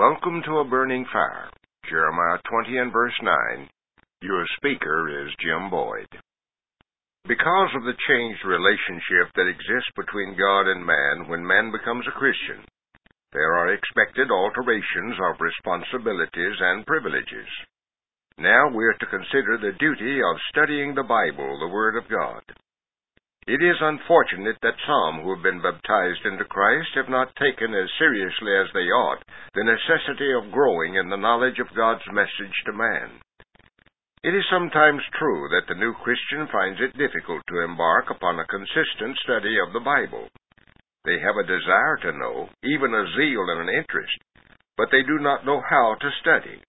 Welcome to a burning fire. Jeremiah 20 and verse 9. Your speaker is Jim Boyd. Because of the changed relationship that exists between God and man when man becomes a Christian, there are expected alterations of responsibilities and privileges. Now we are to consider the duty of studying the Bible, the Word of God. It is unfortunate that some who have been baptized into Christ have not taken as seriously as they ought the necessity of growing in the knowledge of God's message to man. It is sometimes true that the new Christian finds it difficult to embark upon a consistent study of the Bible. They have a desire to know, even a zeal and an interest, but they do not know how to study.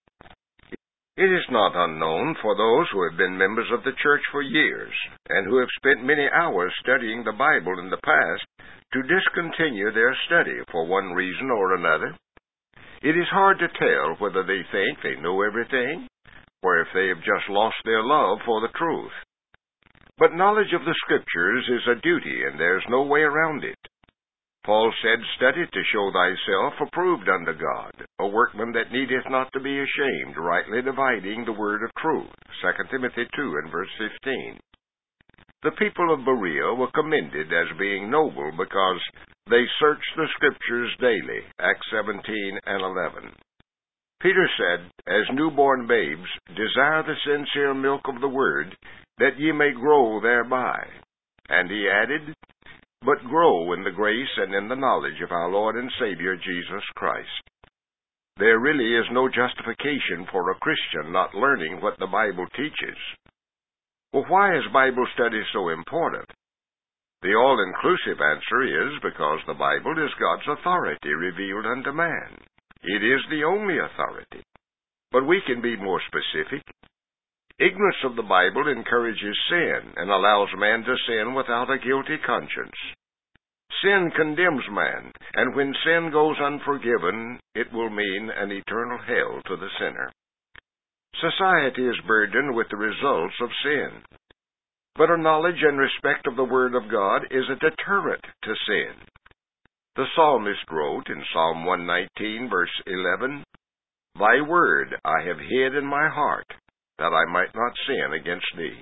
It is not unknown for those who have been members of the church for years and who have spent many hours studying the Bible in the past to discontinue their study for one reason or another. It is hard to tell whether they think they know everything or if they have just lost their love for the truth. But knowledge of the Scriptures is a duty, and there is no way around it. Paul said, "Study to show thyself approved unto God, a workman that needeth not to be ashamed, rightly dividing the word of truth." 2 Timothy 2 and verse 15. The people of Berea were commended as being noble because they searched the Scriptures daily. Acts 17 and 11. Peter said, "As newborn babes, desire the sincere milk of the word, that ye may grow thereby." And he added, "But grow in the grace and in the knowledge of our Lord and Savior Jesus Christ." There really is no justification for a Christian not learning what the Bible teaches. Well, why is Bible study so important? The all-inclusive answer is because the Bible is God's authority revealed unto man. It is the only authority. But we can be more specific. Ignorance of the Bible encourages sin and allows man to sin without a guilty conscience. Sin condemns man, and when sin goes unforgiven, it will mean an eternal hell to the sinner. Society is burdened with the results of sin. But a knowledge and respect of the Word of God is a deterrent to sin. The psalmist wrote in Psalm 119, verse 11, "Thy word I have hid in my heart, that I might not sin against thee."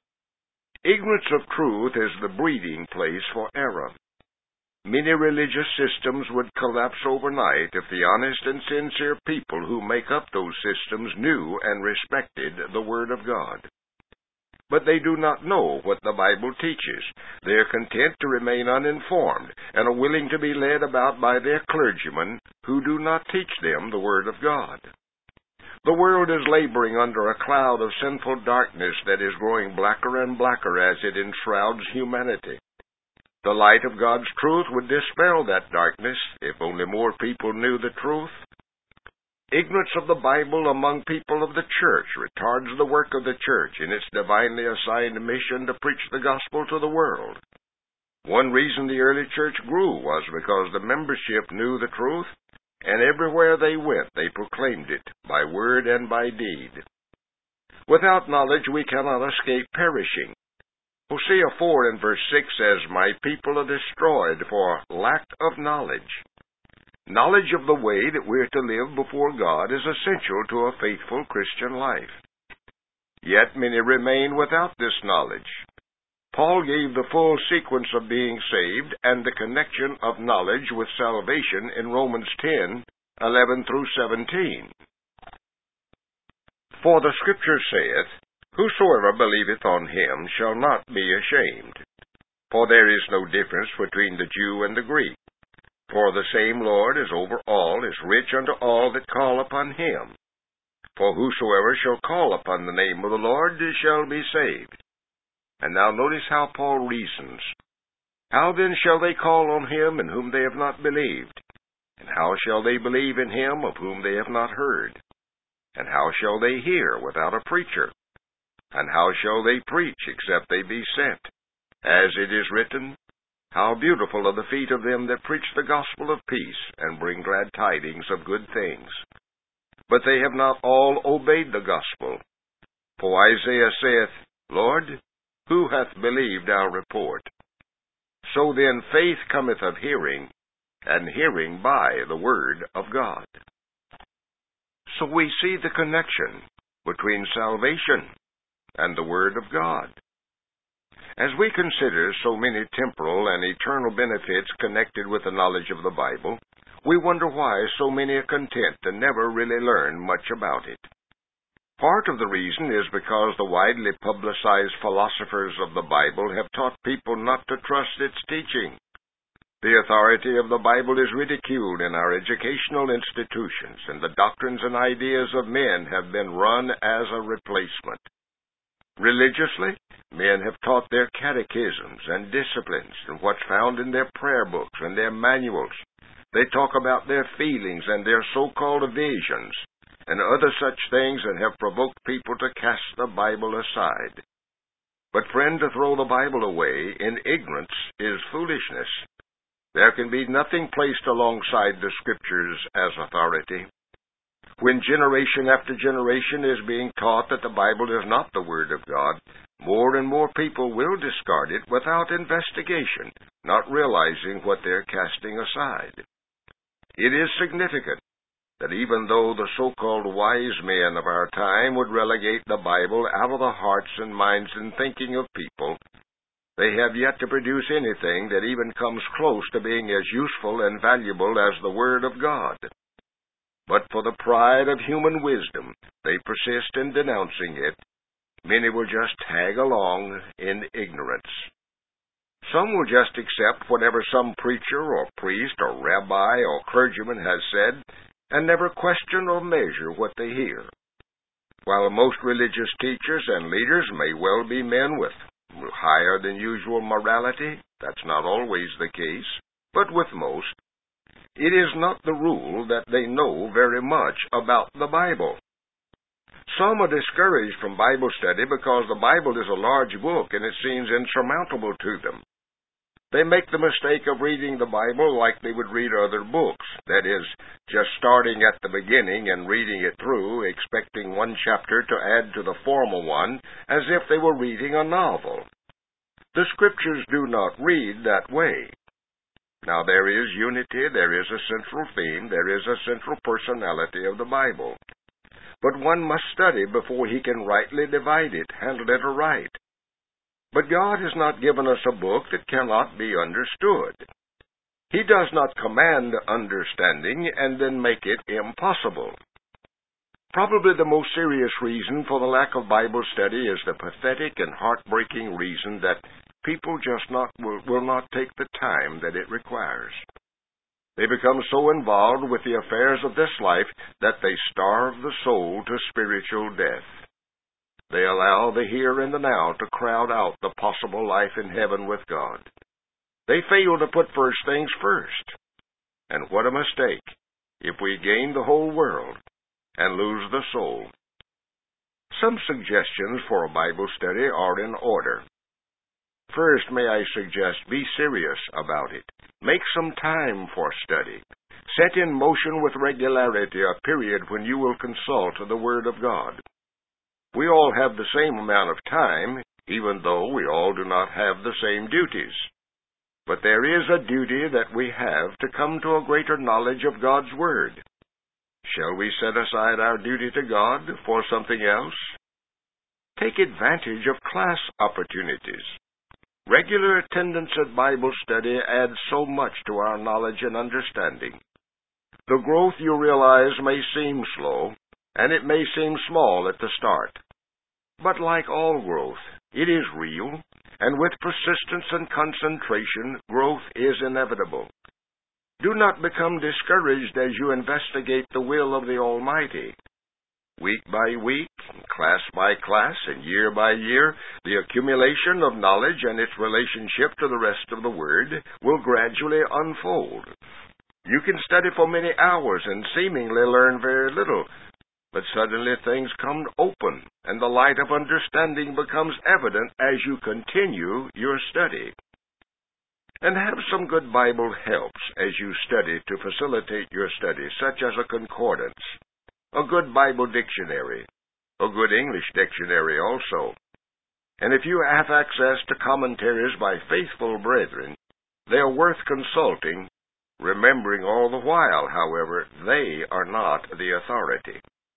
Ignorance of truth is the breeding place for error. Many religious systems would collapse overnight if the honest and sincere people who make up those systems knew and respected the Word of God. But they do not know what the Bible teaches. They are content to remain uninformed and are willing to be led about by their clergymen who do not teach them the Word of God. The world is laboring under a cloud of sinful darkness that is growing blacker and blacker as it enshrouds humanity. The light of God's truth would dispel that darkness if only more people knew the truth. Ignorance of the Bible among people of the church retards the work of the church in its divinely assigned mission to preach the gospel to the world. One reason the early church grew was because the membership knew the truth, and everywhere they went they proclaimed it, by word and by deed. Without knowledge we cannot escape perishing. Hosea 4 and verse 6 says, "My people are destroyed for lack of knowledge." Knowledge of the way that we are to live before God is essential to a faithful Christian life. Yet many remain without this knowledge. Paul gave the full sequence of being saved and the connection of knowledge with salvation in Romans 10, 11 through 17. "For the Scripture saith, Whosoever believeth on him shall not be ashamed. For there is no difference between the Jew and the Greek. For the same Lord is over all, is rich unto all that call upon him. For whosoever shall call upon the name of the Lord shall be saved." And now notice how Paul reasons. "How then shall they call on him in whom they have not believed? And how shall they believe in him of whom they have not heard? And how shall they hear without a preacher? And how shall they preach except they be sent? As it is written, How beautiful are the feet of them that preach the gospel of peace, and bring glad tidings of good things. But they have not all obeyed the gospel. For Isaiah saith, Lord, who hath believed our report? So then faith cometh of hearing, and hearing by the word of God." So we see the connection between salvation and the Word of God. As we consider so many temporal and eternal benefits connected with the knowledge of the Bible, we wonder why so many are content to never really learn much about it. Part of the reason is because the widely publicized philosophers of the Bible have taught people not to trust its teaching. The authority of the Bible is ridiculed in our educational institutions, and the doctrines and ideas of men have been run as a replacement. Religiously, men have taught their catechisms and disciplines and what's found in their prayer books and their manuals. They talk about their feelings and their so-called visions and other such things that have provoked people to cast the Bible aside. But, friend, to throw the Bible away in ignorance is foolishness. There can be nothing placed alongside the Scriptures as authority. When generation after generation is being taught that the Bible is not the Word of God, more and more people will discard it without investigation, not realizing what they're casting aside. It is significant that even though the so-called wise men of our time would relegate the Bible out of the hearts and minds and thinking of people, they have yet to produce anything that even comes close to being as useful and valuable as the Word of God. But for the pride of human wisdom, they persist in denouncing it. Many will just tag along in ignorance. Some will just accept whatever some preacher or priest or rabbi or clergyman has said and never question or measure what they hear. While most religious teachers and leaders may well be men with higher than usual morality, that's not always the case, but with most, it is not the rule that they know very much about the Bible. Some are discouraged from Bible study because the Bible is a large book and it seems insurmountable to them. They make the mistake of reading the Bible like they would read other books, that is, just starting at the beginning and reading it through, expecting one chapter to add to the former one, as if they were reading a novel. The Scriptures do not read that way. Now, there is unity, there is a central theme, there is a central personality of the Bible. But one must study before he can rightly divide it, handle it aright. But God has not given us a book that cannot be understood. He does not command understanding and then make it impossible. Probably the most serious reason for the lack of Bible study is the pathetic and heartbreaking reason that people just will not take the time that it requires. They become so involved with the affairs of this life that they starve the soul to spiritual death. They allow the here and the now to crowd out the possible life in heaven with God. They fail to put first things first. And what a mistake if we gain the whole world and lose the soul. Some suggestions for a Bible study are in order. First, may I suggest, be serious about it. Make some time for study. Set in motion with regularity a period when you will consult the Word of God. We all have the same amount of time, even though we all do not have the same duties. But there is a duty that we have to come to a greater knowledge of God's Word. Shall we set aside our duty to God for something else? Take advantage of class opportunities. Regular attendance at Bible study adds so much to our knowledge and understanding. The growth, you realize, may seem slow, and it may seem small at the start. But like all growth, it is real, and with persistence and concentration, growth is inevitable. Do not become discouraged as you investigate the will of the Almighty. Week by week, class by class, and year by year, the accumulation of knowledge and its relationship to the rest of the Word will gradually unfold. You can study for many hours and seemingly learn very little, but suddenly things come open, and the light of understanding becomes evident as you continue your study. And have some good Bible helps as you study to facilitate your study, such as a concordance, a good Bible dictionary, a good English dictionary also. And if you have access to commentaries by faithful brethren, they are worth consulting, remembering all the while, however, they are not the authority.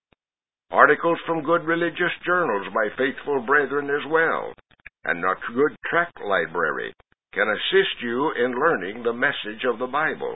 articles from good religious journals by faithful brethren as well, and a good tract library can assist you in learning the message of the Bible.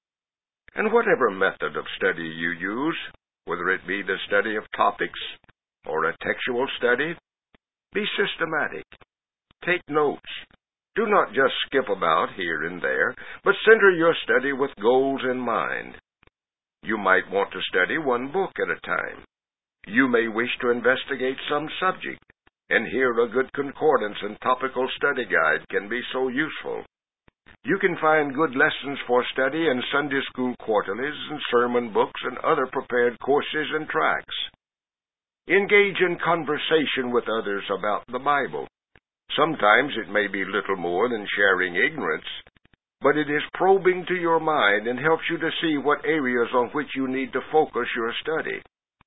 And whatever method of study you use, whether it be the study of topics or a textual study, be systematic. Take notes. Do not just skip about here and there, but center your study with goals in mind. You might want to study one book at a time. You may wish to investigate some subject, and here a good concordance and topical study guide can be so useful. You can find good lessons for study in Sunday school quarterlies and sermon books and other prepared courses and tracts. Engage in conversation with others about the Bible. Sometimes it may be little more than sharing ignorance, but it is probing to your mind and helps you to see what areas on which you need to focus your study.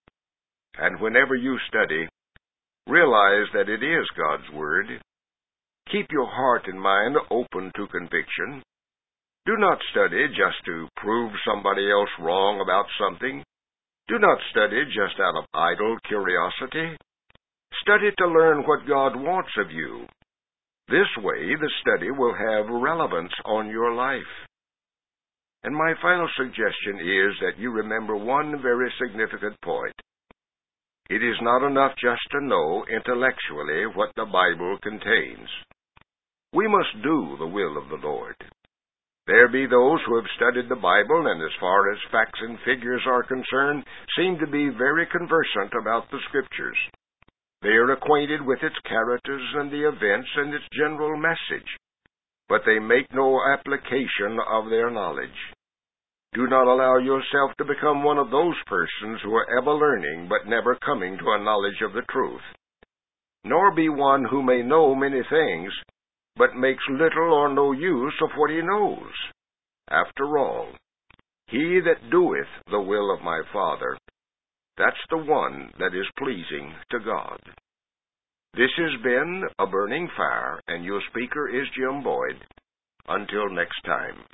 And whenever you study, realize that it is God's Word. Keep your heart and mind open to conviction. Do not study just to prove somebody else wrong about something. Do not study just out of idle curiosity. Study to learn what God wants of you. This way, the study will have relevance on your life. And my final suggestion is that you remember one very significant point. It is not enough just to know intellectually what the Bible contains. We must do the will of the Lord. There be those who have studied the Bible, and as far as facts and figures are concerned, seem to be very conversant about the Scriptures. They are acquainted with its characters and the events and its general message, but they make no application of their knowledge. Do not allow yourself to become one of those persons who are ever learning but never coming to a knowledge of the truth. Nor be one who may know many things, but makes little or no use of what he knows. After all, he that doeth the will of my Father, that's the one that is pleasing to God. This has been A Burning Fire, and your speaker is Jim Boyd. Until next time.